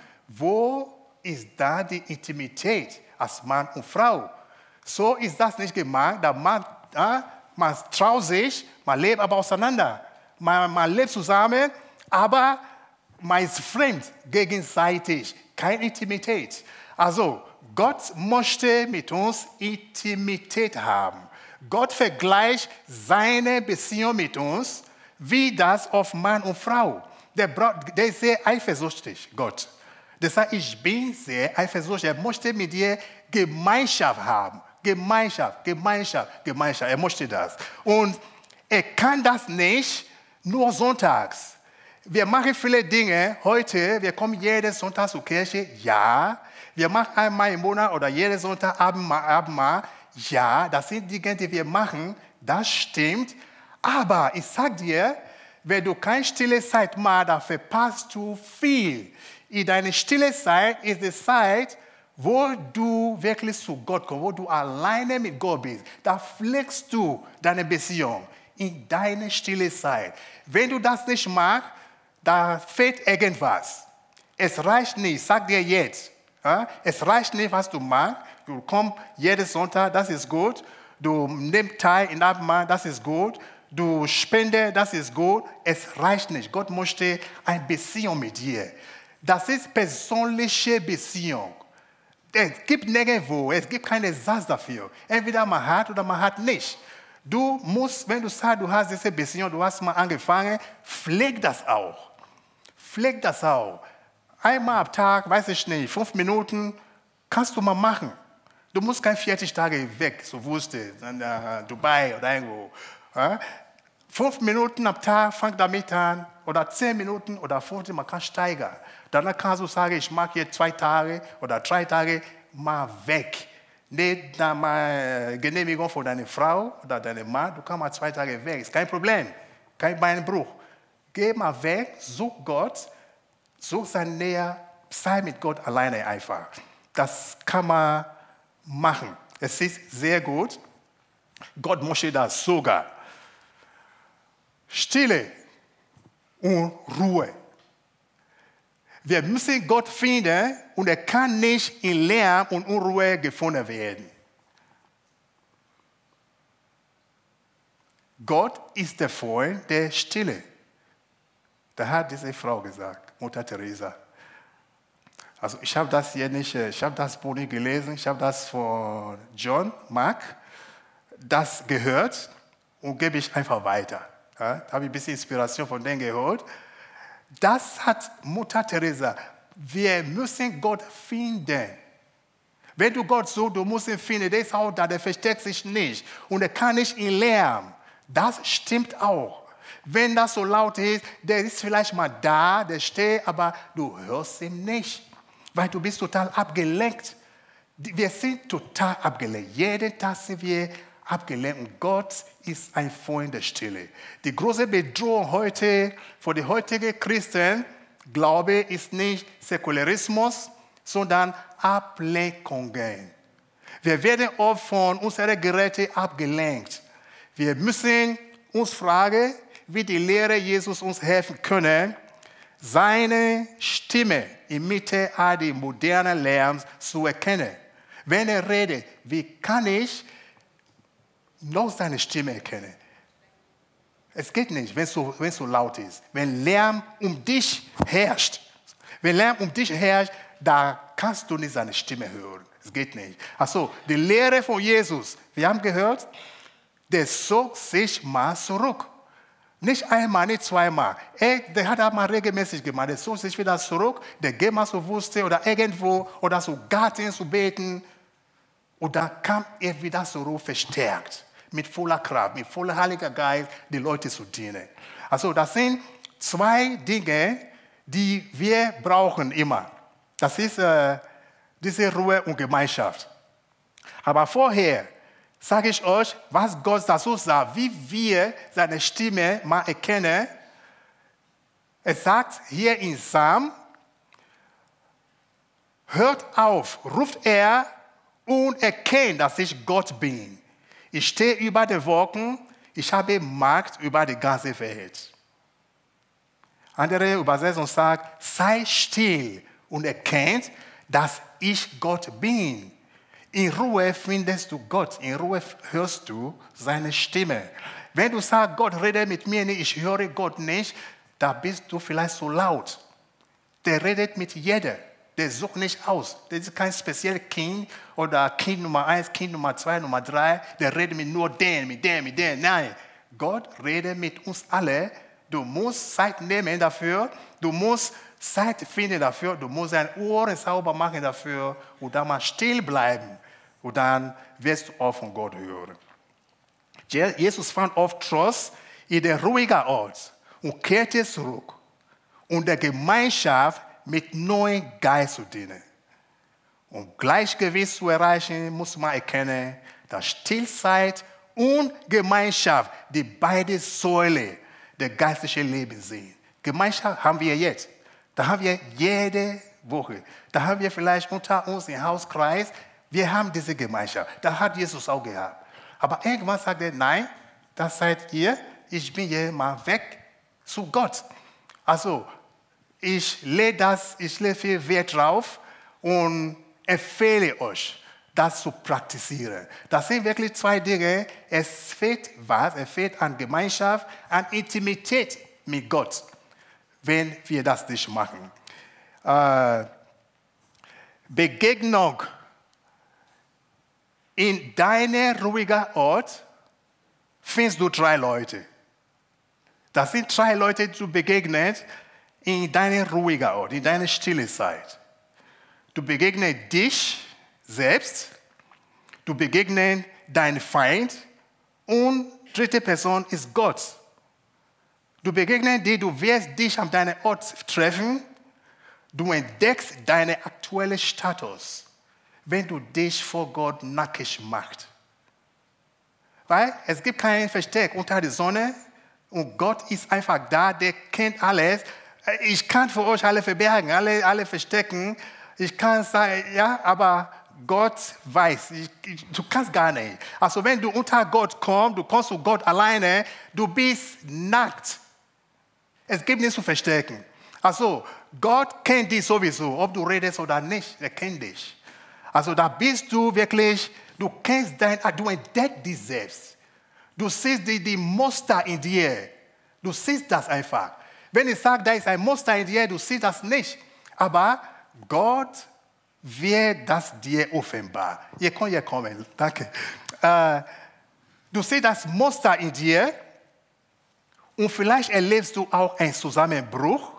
Wo ist da die Intimität als Mann und Frau? So ist das nicht gemacht, da man, äh, man traut sich, man lebt aber auseinander. Man, man lebt zusammen, aber man ist fremd gegenseitig. Keine Intimität. Also, Gott möchte mit uns Intimität haben. Gott vergleicht seine Beziehung mit uns wie das auf Mann und Frau. Der, der ist sehr eifersüchtig, Gott. Der sagt, ich bin sehr eifersüchtig. Er möchte mit dir Gemeinschaft haben. Gemeinschaft, Gemeinschaft, Gemeinschaft. Er möchte das. Und er kann das nicht nur sonntags. Wir machen viele Dinge heute. Wir kommen jeden Sonntag zur Kirche. Ja. Wir machen einmal im Monat oder jeden Sonntag Abendmahl. Abendmahl. Ja, das sind Dinge, die wir machen. Das stimmt. Aber ich sage dir, wenn du keine stille Zeit machst, dann verpasst du viel. In deiner stille Zeit ist die Zeit, wo du wirklich zu Gott kommst, wo du alleine mit Gott bist. Da pflegst du deine Beziehung in deiner stille Zeit. Wenn du das nicht machst, da fehlt irgendwas. Es reicht nicht, sag dir jetzt. Ja? Es reicht nicht, was du machst. Du kommst jeden Sonntag, das ist gut. Du nimmst teil in Abendmahl, das ist gut. Du spendest, das ist gut. Es reicht nicht. Gott möchte eine Beziehung mit dir. Das ist persönliche Beziehung. Es gibt nirgendwo, es gibt keinen Satz dafür. Entweder man hat oder man hat nicht. Du musst, wenn du sagst, du hast diese Beziehung, du hast mal angefangen, pfleg das auch. Pfleg das auch. Einmal am Tag, weiß ich nicht, fünf Minuten, kannst du mal machen. Du musst keine vierzig Tage weg, so wusste, in Dubai oder irgendwo. Ja? Fünf Minuten am Tag, fang damit an, oder zehn Minuten oder fünfzehn, man kann steigern. Danach kannst du sagen, ich mache jetzt zwei Tage oder drei Tage mal weg. Nicht nach mal Genehmigung von deiner Frau oder deinem Mann, du kannst mal zwei Tage weg, ist kein Problem, kein Beinbruch. Geh mal weg, such Gott, such seine Nähe, sei mit Gott alleine einfach. Das kann man machen. Es ist sehr gut. Gott möchte das sogar. Stille und Ruhe. Wir müssen Gott finden und er kann nicht in Lärm und Unruhe gefunden werden. Gott ist der Freund der Stille. Da hat diese Frau gesagt, Mutter Teresa. Also ich habe das hier nicht, ich habe das Buch nicht gelesen, ich habe das von John Mark, das gehört und gebe ich einfach weiter. Ja, da habe ich ein bisschen Inspiration von denen gehört. Das hat Mutter Teresa. Wir müssen Gott finden. Wenn du Gott suchst, du musst ihn finden. Der ist auch da, der versteckt sich nicht. Und er kann nicht in Lärm. Das stimmt auch. Wenn das so laut ist, der ist vielleicht mal da, der steht, aber du hörst ihn nicht. Weil du bist total abgelenkt. Wir sind total abgelenkt. Jeden Tag sind wir abgelenkt. Und Gott ist ein Freund der Stille. Die große Bedrohung heute für die heutigen Christen, Glaube ist nicht Säkularismus, sondern Ablenkungen. Wir werden oft von unseren Geräten abgelenkt. Wir müssen uns fragen, wie die Lehrer Jesus uns helfen können, seine Stimme inmitten all des modernen Lärms zu erkennen. Wenn er redet, wie kann ich noch seine Stimme erkennen? Es geht nicht, wenn es so, wenn es so laut ist. Wenn Lärm um dich herrscht, wenn Lärm um dich herrscht, da kannst du nicht seine Stimme hören. Es geht nicht. Also die Lehre von Jesus, wir haben gehört, der zog sich mal zurück. Nicht einmal, nicht zweimal. Er, der hat das mal regelmäßig gemacht. Der zog sich wieder zurück, der geht mal zur Wüste oder irgendwo oder so Garten zu beten. Und dann kam er wieder zurück verstärkt, mit voller Kraft, mit voller Heiliger Geist, die Leute zu dienen. Also das sind zwei Dinge, die wir brauchen immer. Das ist äh, diese Ruhe und Gemeinschaft. Aber vorher sage ich euch, was Gott dazu sagt, wie wir seine Stimme mal erkennen. Er sagt hier in Psalm, hört auf, ruft er und erkennt, dass ich Gott bin. Ich stehe über den Wolken, ich habe Macht über die ganze Welt. Andere Übersetzung sagt, sei still und erkennt, dass ich Gott bin. In Ruhe findest du Gott, in Ruhe hörst du seine Stimme. Wenn du sagst, Gott redet mit mir nicht, ich höre Gott nicht, da bist du vielleicht so laut. Der redet mit jedem, der sucht nicht aus. Das ist kein spezielles Kind oder Kind Nummer eins, Kind Nummer zwei, Nummer drei, der redet mit nur dem, mit dem, mit dem. Nein, Gott redet mit uns alle. Du musst Zeit nehmen dafür, du musst Zeit finden dafür, du musst deine Ohren sauber machen dafür und dann mal still bleiben. Und dann wirst du auch von Gott hören. Jesus fand oft Trost in der ruhigen Ort und kehrte zurück, um der Gemeinschaft mit neuem Geist zu dienen. Um Gleichgewicht zu erreichen, muss man erkennen, dass Stillzeit und Gemeinschaft die beiden Säulen des geistlichen Lebens sind. Gemeinschaft haben wir jetzt. Da haben wir jede Woche. Da haben wir vielleicht unter uns im Hauskreis, wir haben diese Gemeinschaft. Da hat Jesus auch gehabt. Aber irgendwann sagt er, nein, das seid ihr, ich bin hier mal weg zu Gott. Also, ich lege das, ich lege viel Wert drauf und empfehle euch, das zu praktizieren. Das sind wirklich zwei Dinge. Es fehlt was, es fehlt an Gemeinschaft, an Intimität mit Gott, wenn wir das nicht machen. Äh, Begegnung in deinem ruhigen Ort findest du drei Leute. Das sind drei Leute, die du begegnest in deinem ruhigen Ort, in deiner stille Zeit. Du begegnest dich selbst, du begegnest deinen Feind und dritte Person ist Gott. Du begegnest dir, du wirst dich an deinem Ort treffen, du entdeckst deinen aktuellen Status, wenn du dich vor Gott nackig machst. Weil es gibt kein Versteck unter der Sonne und Gott ist einfach da, der kennt alles. Ich kann für euch alle verbergen, alle, alle verstecken. Ich kann sagen, ja, aber Gott weiß, ich, ich, du kannst gar nicht. Also wenn du unter Gott kommst, du kommst zu Gott alleine, du bist nackt. Es gibt nichts zu verstecken. Also Gott kennt dich sowieso, ob du redest oder nicht, er kennt dich. Also da bist du wirklich, du kennst dein, du entdeckst dich selbst. Du siehst die, die Muster in dir. Du siehst das einfach. Wenn ich sage, da ist ein Muster in dir, du siehst das nicht. Aber Gott wird das dir offenbar. Ihr könnt hier kommen. Danke. Äh, du siehst das Muster in dir und vielleicht erlebst du auch einen Zusammenbruch.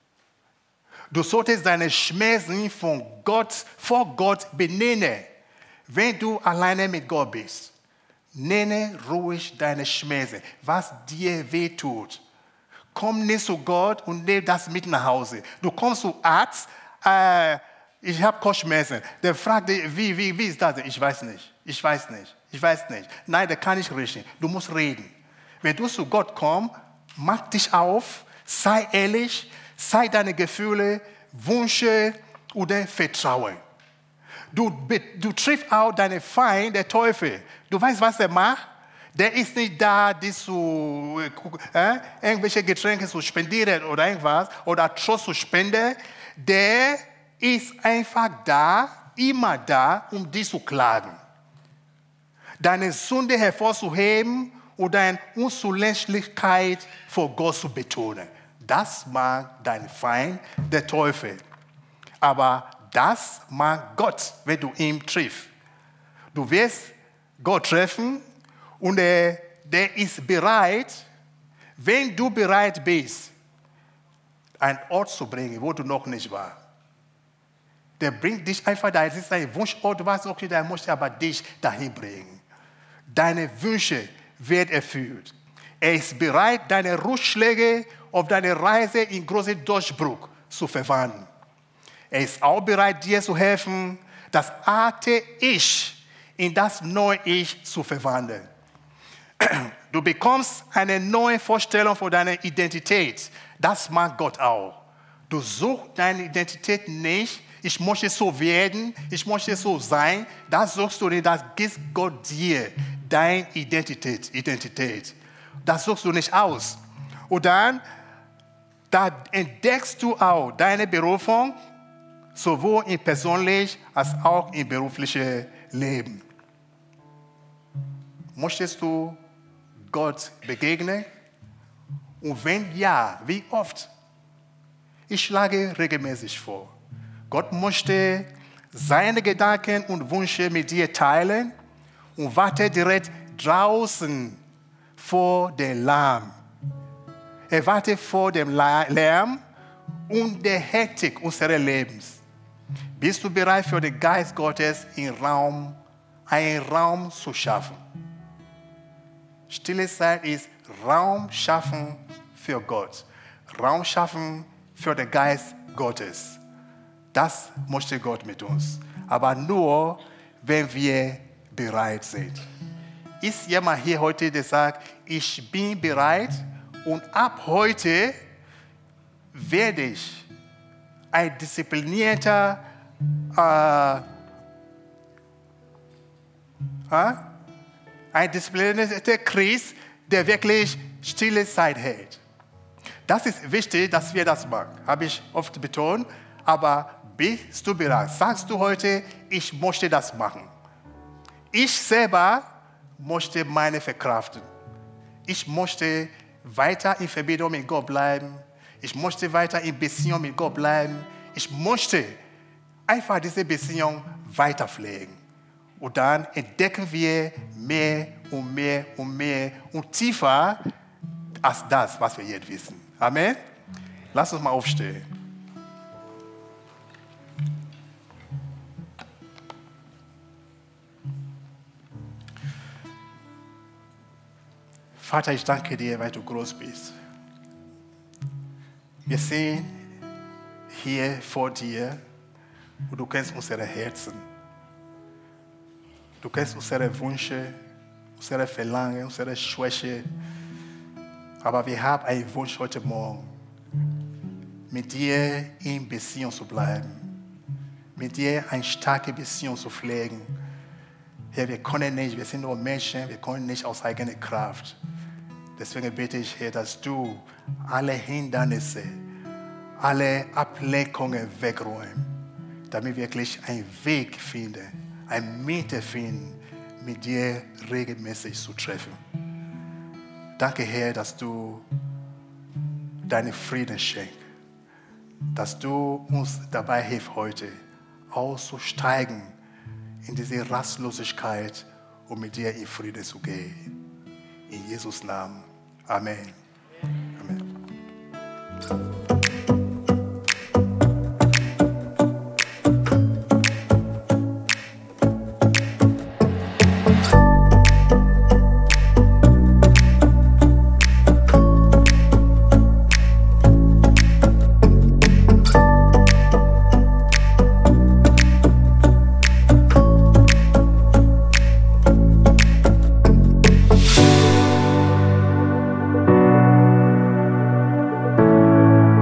Du solltest deine Schmerzen von Gott, vor Gott benennen, wenn du alleine mit Gott bist. Nenne ruhig deine Schmerzen, was dir wehtut. Komm nicht zu Gott und nimm das mit nach Hause. Du kommst zu Arzt, äh, ich habe Kopfschmerzen. Der fragt dich, wie, wie, wie ist das? Ich weiß nicht, ich weiß nicht, ich weiß nicht. Nein, der kann nicht richten. Du musst reden. Wenn du zu Gott kommst, mach dich auf, sei ehrlich, sei deine Gefühle, Wünsche oder Vertrauen. Du, du triffst auch deinen Feind, der Teufel. Du weißt, was er macht? Der ist nicht da, die zu, äh, irgendwelche Getränke zu spendieren oder irgendwas, oder Trost zu spenden. Der ist einfach da, immer da, um dich zu klagen. Deine Sünde hervorzuheben und deine Unzulänglichkeit vor Gott zu betonen. Das mag dein Feind, der Teufel. Aber das mag Gott, wenn du ihn triffst. Du wirst Gott treffen und er, der ist bereit, wenn du bereit bist, einen Ort zu bringen, wo du noch nicht warst. Der bringt dich einfach dahin. Es ist ein Wunschort, du weißt, okay, der möchte aber dich dahin bringen. Deine Wünsche werden erfüllt. Er ist bereit, deine Rückschläge auf deine Reise in großen Durchbruch zu verwandeln. Er ist auch bereit, dir zu helfen, das alte Ich in das neue Ich zu verwandeln. Du bekommst eine neue Vorstellung von deiner Identität. Das mag Gott auch. Du suchst deine Identität nicht. Ich möchte so werden, ich möchte so sein. Das suchst du nicht, das gibt Gott dir, deine Identität. Identität. Das suchst du nicht aus. Und dann, da entdeckst du auch deine Berufung, sowohl im persönlichen als auch im beruflichen Leben. Möchtest du Gott begegnen? Und wenn ja, wie oft? Ich schlage regelmäßig vor. Gott möchte seine Gedanken und Wünsche mit dir teilen und wartet direkt draußen vor dem Lärm. Er wartet vor dem Lärm und der Hektik unseres Lebens. Bist du bereit für den Geist Gottes in Raum, einen Raum zu schaffen? Stille Zeit ist Raum schaffen für Gott. Raum schaffen für den Geist Gottes. Das möchte Gott mit uns. Aber nur, wenn wir bereit sind. Ist jemand hier heute, der sagt, ich bin bereit und ab heute werde ich ein disziplinierter, äh, äh, ein disziplinierter Christ, der wirklich stille Zeit hält. Das ist wichtig, dass wir das machen, habe ich oft betont. Aber bist du bereit? Sagst du heute, ich möchte das machen? Ich selber möchte meine verkraften. Ich möchte weiter in Verbindung mit Gott bleiben. Ich möchte weiter in Beziehung mit Gott bleiben. Ich möchte einfach diese Beziehung weiter pflegen. Und dann entdecken wir mehr und mehr und mehr und tiefer als das, was wir jetzt wissen. Amen? Lass uns mal aufstehen. Vater, ich danke dir, weil du groß bist. Wir sind hier vor dir und du kennst unsere Herzen. Du kennst unsere Wünsche, unsere Verlangen, unsere Schwäche. Aber wir haben einen Wunsch heute Morgen, mit dir in Beziehung zu bleiben, mit dir eine starke Beziehung zu pflegen. Herr, wir können nicht, wir sind nur Menschen, wir können nicht aus eigener Kraft. Deswegen bitte ich, Herr, dass du alle Hindernisse, alle Ablenkungen wegräumst, damit wir wirklich einen Weg finden, eine Mitte finden, mit dir regelmäßig zu treffen. Danke, Herr, dass du deinen Frieden schenkst, dass du uns dabei hilfst, heute auszusteigen in diese Rastlosigkeit, um mit dir in Frieden zu gehen. In Jesus' Namen. Amen. Amen.